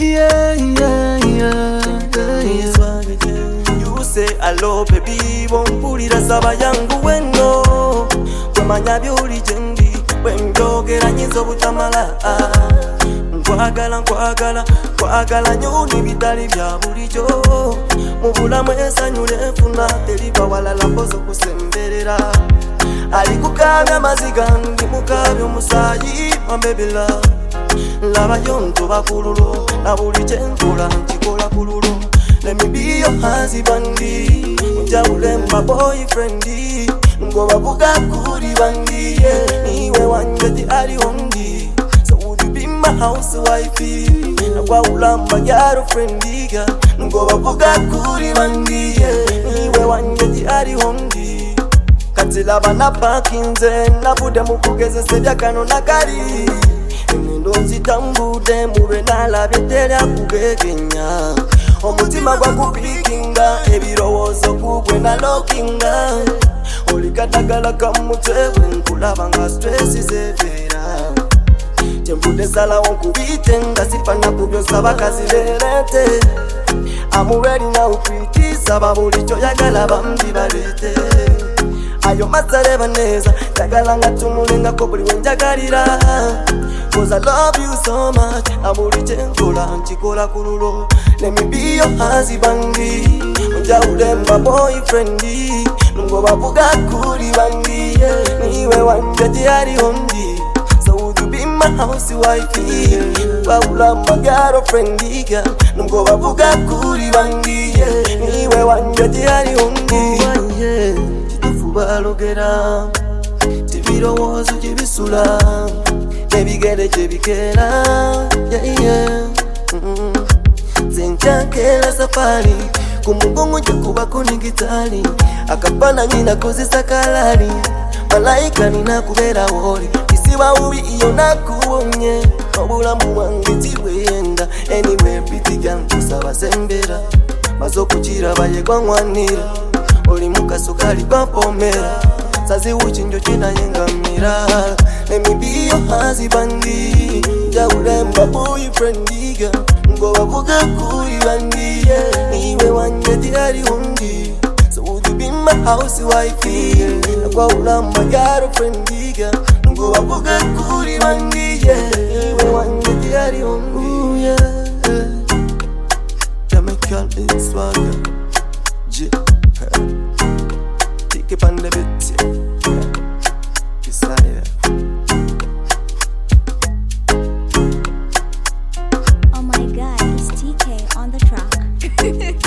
Yeah, yeah, yeah. You say hello baby, bompulira saba yangu weno. Kumanya byoli jendi, wenjogera nyizo butamala. Nkwagala nyoni bitali bya bulijo. Mubulamu ensanyu nefuna, teriba walala mpozo kusemberera. Alikukabya maziga ndi mukabya omusaayi wambebela. Laba yonto bakululo, na buli kyenkola nkikola kululo. Let me be your husband, njawule my boyfriend. Ngoba buga kuri bandi, niwe wanje ari hondi. So would you be my housewife? Nakwawula my girlfriend. Ngoba buga kuri bandi, niwe wanje ari hondi. Katila bana pakinze, nabude mukugezese byakano nakali. Ndonzi tambude mube nalabyeterya kugegenya. Omutima gwa kupikinga, ebirowozo kugwe na lokinga. Olikatagala kamutwe nkulaba nga stress zevera. Tembude sala onkubite nga sipana kubyosa bakazirerete. I'm ready now kwitiza babulicho yagala bambi balete. Ayo masareba neza tagala nga tumulenga ko buli wenjagalira. Cause I love you so much, nabuliche nkola nkikola kululo. Let me be your husband, njawule my boyfriend. Ngoba buga kuri bandi, niwe wanje ari hondi. So would you be my housewife? Wawula my girlfriend. Ngoba buga kuri bandi, niwe wanje ari hondi. Balogera tibirowozo jibisula nebigere jebikera yeah zenjankela safari kumugongo jikuba kunigitali akapana nyina kozisa kalali malaika ninakubera woli isiba ubi iyo nakuonye obulamu wange tiwenda anywhere bitiga nkusaba sembera bazokukira bayegwa nwanira oli mukasukali kwapomera sazi uchinjo china yengamira. Let me be your husband, njawule my boyfriend. Ngoba buga kuri bandi, niwe wanje ari hondi. So would you be my housewife? Nakwawula my girlfriend. Ngoba buga kuri bandi, niwe wanje ari hondi. Chemical in swagger. Take it on the bit, Desire. Oh my god, it's TK on the track.